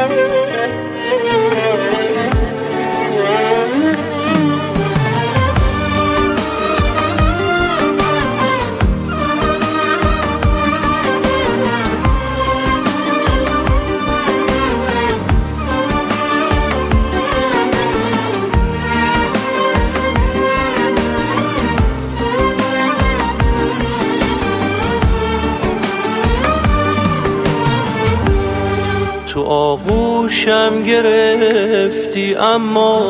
تو آغوشم گرفتی اما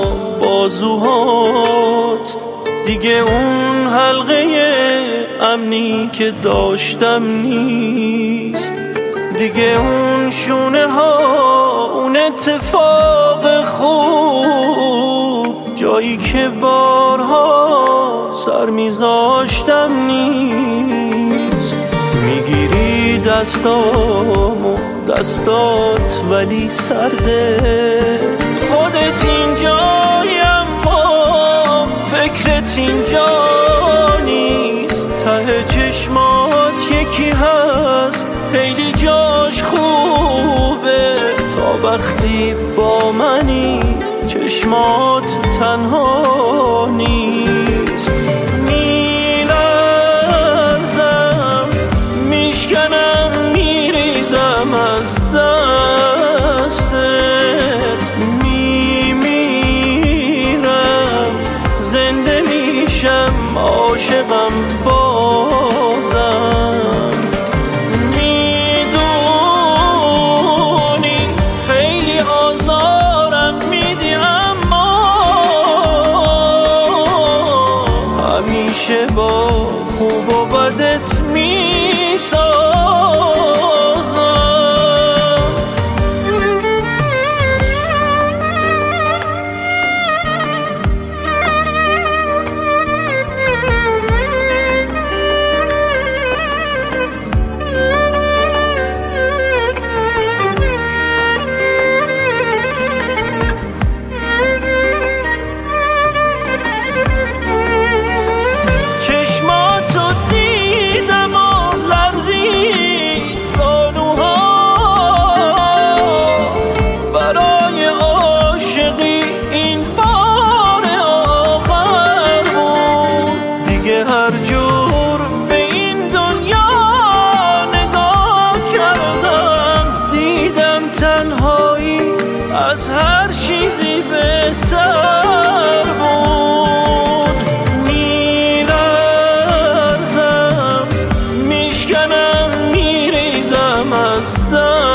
بازوهات دیگه اون حلقه امنی که داشتم نیست، دیگه اون شونه ها، اون اتفاق خوب، جایی که بارها سر میذاشتم نیست. میگیری دستامو دستات ولی سرده، خودت اینجایی اما فکرت اینجا نیست. ته چشمات یکی هست خیلی جاش خوبه، تا وقتی با منی چشمات تنها نیست. میلرزم میشکنم میریزم از دستت، میمیرم زنده میشم عاشقم بازم. میدونی خیلی آزارم میدی اما همیشه با خوب و بدت میسازم. هر جور به این دنیا نگاه کردم، دیدم تنهایی از هر چیزی بهتر بود. میلرزم میشکنم میریزم از دست